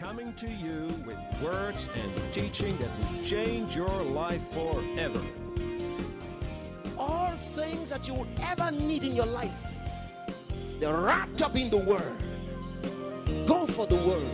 coming to you with words and teaching that will change your life forever. All things that you would ever need in your life, they're wrapped up in the Word. Go for the Word.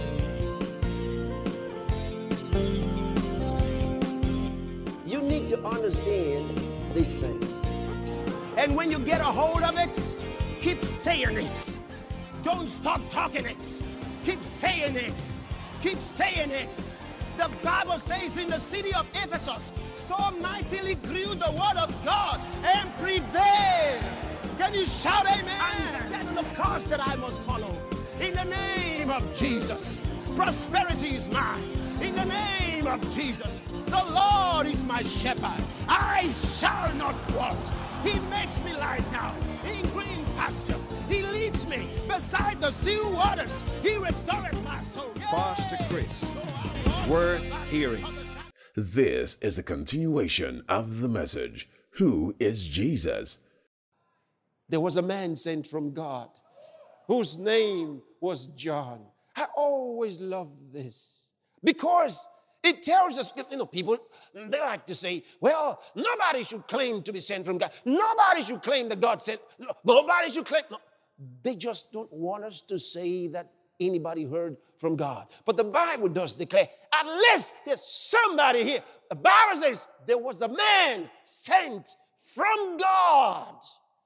You need to understand these things. And when you get a hold of it, keep saying it. Don't stop talking it. Keep saying it. Keep saying it. The Bible says in the city of Ephesus, so mightily grew the word of God and prevailed. Can you shout amen? I'm setting the course that I must follow. In the name of Jesus, prosperity is mine. In the name of Jesus, the Lord is my shepherd. I shall not want. He makes me lie down in green pastures. He leads me beside the still waters. He restores my soul. Pastor Chris, worth hearing. This is a continuation of the message, Who is Jesus? There was a man sent from God whose name was John. I always love this because it tells us, people, they like to say, well, nobody should claim to be sent from God. Nobody should claim that God sent. Nobody should claim. No. They just don't want us to say that anybody heard from God. But the Bible does declare, at least there's somebody here. The Bible says there was a man sent from God.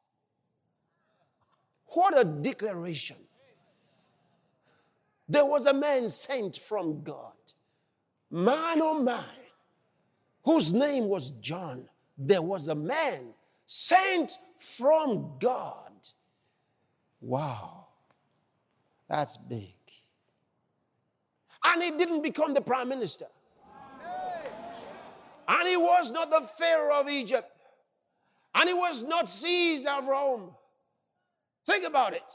What a declaration. There was a man sent from God. Man, oh man, whose name was John. There was a man sent from God. Wow, that's big. And he didn't become the prime minister. And he was not the Pharaoh of Egypt. And he was not Caesar of Rome. Think about it.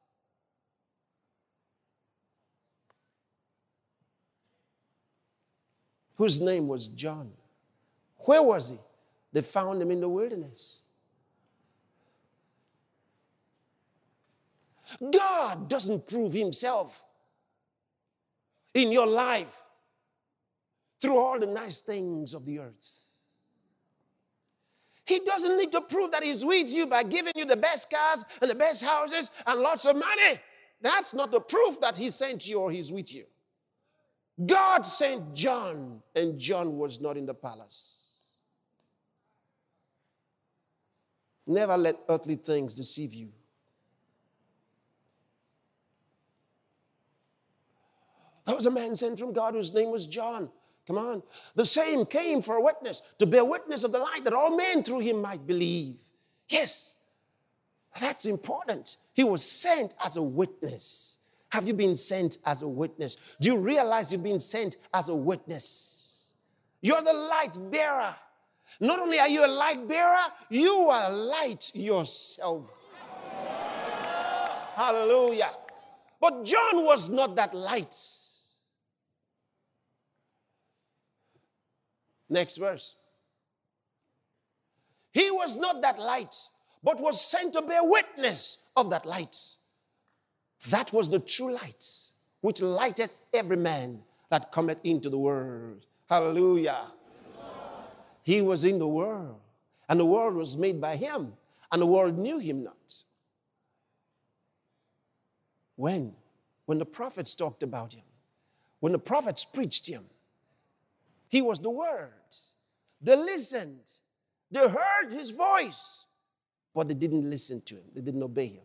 Whose name was John. Where was he? They found him in the wilderness. God doesn't prove himself in your life through all the nice things of the earth. He doesn't need to prove that he's with you by giving you the best cars and the best houses and lots of money. That's not the proof that he sent you or he's with you. God sent John, and John was not in the palace. Never let earthly things deceive you. There was a man sent from God whose name was John. Come on. The same came for a witness, to bear witness of the light, that all men through him might believe. Yes, that's important. He was sent as a witness. Have you been sent as a witness? Do you realize you've been sent as a witness? You're the light bearer. Not only are you a light bearer, you are light yourself. Hallelujah. But John was not that light. Next verse. He was not that light, but was sent to bear witness of that light. That was the true light, which lighteth every man that cometh into the world. Hallelujah. He was in the world, and the world was made by him, and the world knew him not. When the prophets talked about him, when the prophets preached him, he was the Word. They listened. They heard his voice, but they didn't listen to him. They didn't obey him.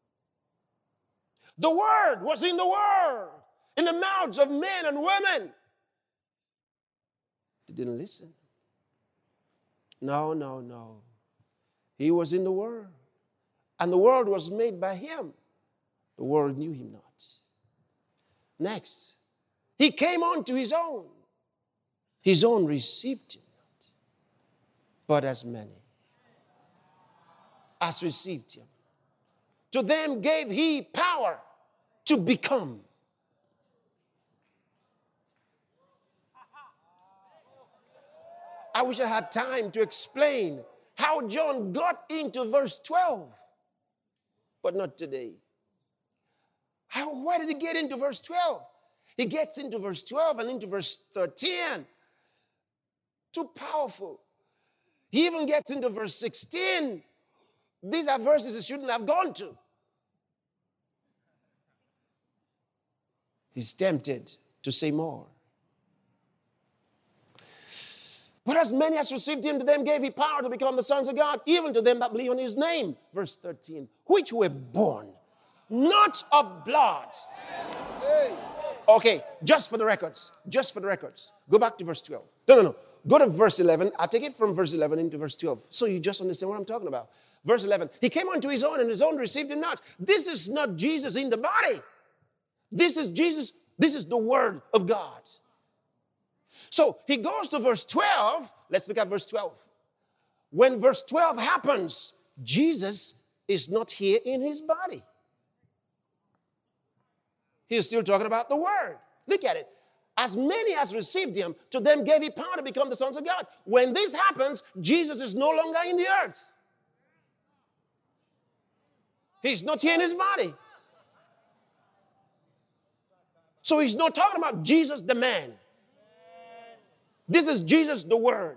The Word was in the world, in the mouths of men and women. They didn't listen. No. He was in the world, and the world was made by him. The world knew him not. Next, he came unto his own. His own received him not. But as many as received him, to them gave he power to become. I wish I had time to explain how John got into verse 12, but not today. Why did he get into verse 12? He gets into verse 12 and into verse 13. Too powerful. He even gets into verse 16. These are verses he shouldn't have gone to. He's tempted to say more. But as many as received him, to them gave he power to become the sons of God, even to them that believe on his name. Verse 13. Which were born not of blood. Okay, just for the records. Just for the records. Go back to verse 12. No. Go to verse 11. I'll take it from verse 11 into verse 12. So you just understand what I'm talking about. Verse 11. He came unto his own, and his own received him not. This is not Jesus in the body. This is Jesus. This is the word of God. So he goes to verse 12. Let's look at verse 12. When verse 12 happens, Jesus is not here in his body. He's still talking about the word. Look at it. As many as received him, to them gave he power to become the sons of God. When this happens, Jesus is no longer in the earth. He's not here in his body. So he's not talking about Jesus the man. This is Jesus the word.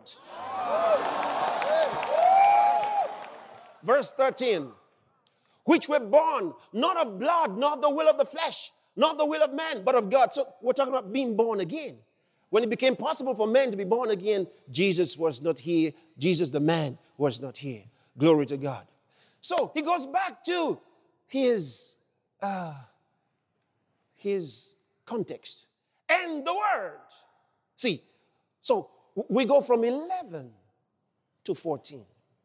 Verse 13. Which were born not of blood, nor of the will of the flesh, nor of the will of man, but of God. So we're talking about being born again. When it became possible for men to be born again, Jesus was not here. Jesus the man was not here. Glory to God. So he goes back to his context. And the word. See, so we go from 11 to 14.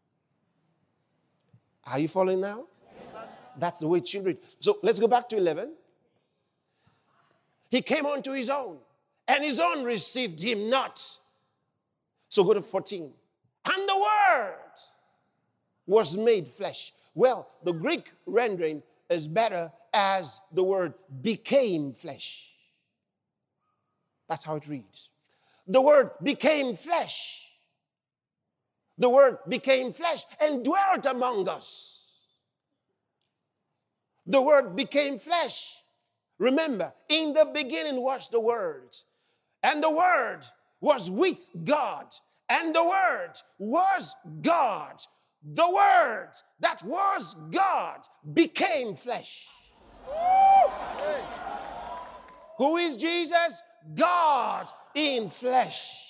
Are you following now? That's the way it should read. So let's go back to 11. He came unto his own, and his own received him not. So go to 14. And the word was made flesh. Well, the Greek rendering is better as the word became flesh. That's how it reads. The word became flesh. The word became flesh and dwelt among us. The word became flesh. Remember, in the beginning was the Word, and the Word was with God, and the Word was God. The Word that was God became flesh. Who is Jesus? God in flesh.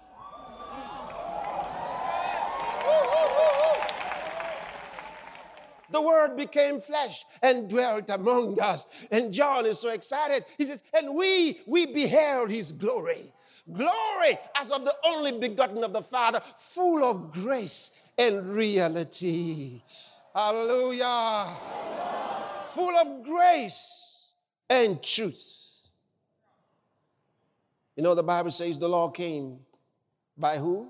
The word became flesh and dwelt among us. And John is so excited. He says, and we beheld his glory. Glory as of the only begotten of the Father, full of grace and reality. Hallelujah. Full of grace and truth. You know, the Bible says the law came by who?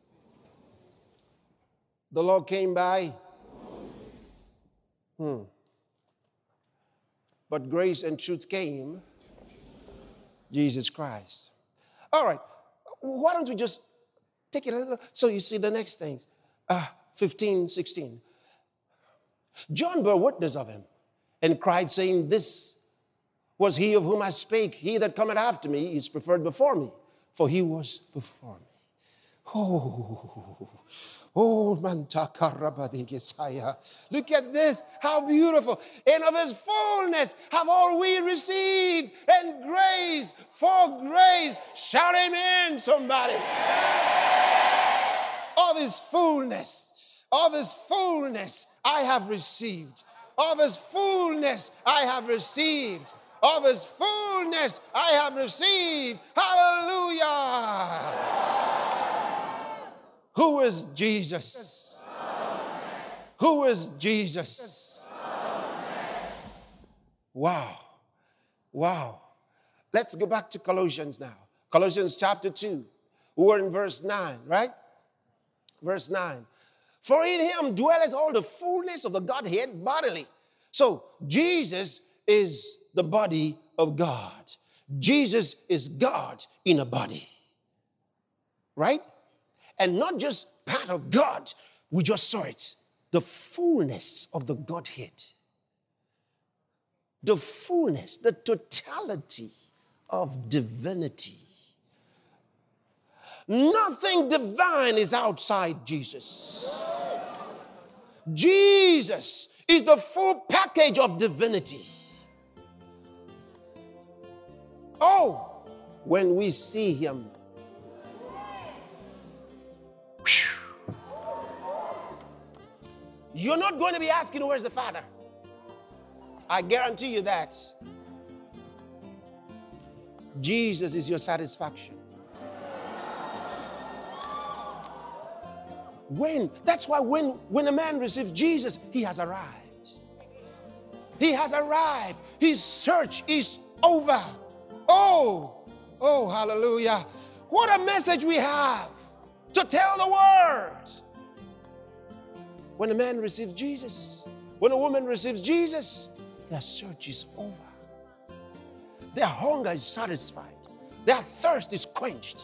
The law came by But grace and truth came, Jesus Christ. All right, why don't we just take it a little, so you see the next things. 15, 16. John bore witness of him and cried, saying, this was he of whom I spake. He that cometh after me is preferred before me, for he was before me. Mantakarabadigesaya. Look at this, how beautiful. And of his fullness have all we received, and grace for grace. Shout amen, somebody. Of his fullness I have received. Of his fullness I have received. Of his fullness I have received. Hallelujah. Who is Jesus? Who is Jesus? Wow. Let's go back to Colossians now. Colossians chapter 2. We're in verse 9, right? Verse 9. For in him dwelleth all the fullness of the Godhead bodily. So Jesus is the body of God. Jesus is God in a body. Right? And not just part of God. We just saw it. The fullness of the Godhead. The fullness, the totality of divinity. Nothing divine is outside Jesus. Jesus is the full package of divinity. Oh, when we see him, you're not going to be asking, where's the Father? I guarantee you that. Jesus is your satisfaction. That's why when a man receives Jesus, he has arrived. He has arrived. His search is over. Oh, hallelujah. What a message we have to tell the world. When a man receives Jesus, when a woman receives Jesus, their search is over. Their hunger is satisfied. Their thirst is quenched.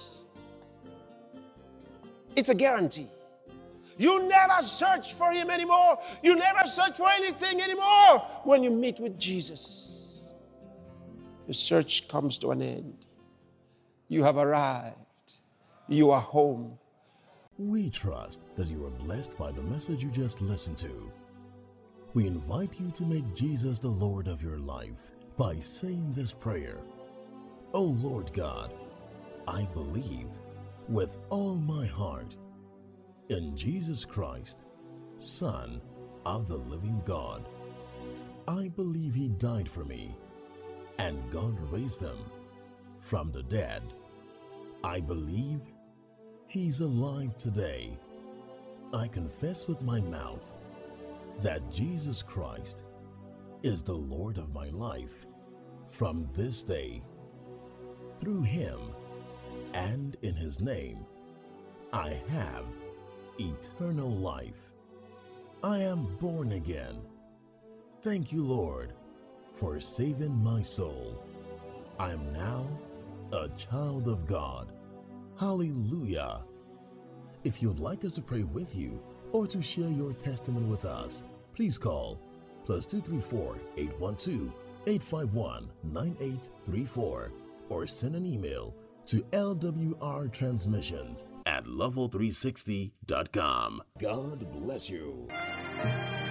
It's a guarantee. You never search for him anymore. You never search for anything anymore when you meet with Jesus. The search comes to an end. You have arrived. You are home. We trust that you are blessed by the message you just listened to. We invite you to make Jesus the Lord of your life by saying this prayer. Oh Lord God, I believe with all my heart in Jesus Christ, Son of the living God. I believe he died for me and God raised him from the dead. I believe he's alive today. I confess with my mouth that Jesus Christ is the Lord of my life from this day. Through him and in his name, I have eternal life. I am born again. Thank you, Lord, for saving my soul. I am now a child of God. Hallelujah. If you'd like us to pray with you or to share your testimony with us, please call +234 812 851 9834 or send an email to lwrtransmissions@level360.com. God bless you.